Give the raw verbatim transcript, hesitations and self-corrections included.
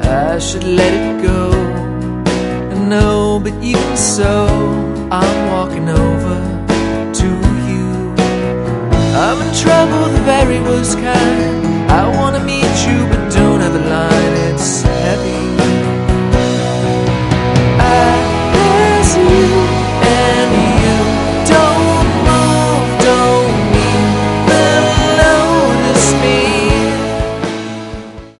I should let it go. No, but even so, I'm walking over to you. I'm in trouble, the very worst kind. I wanna meet you, but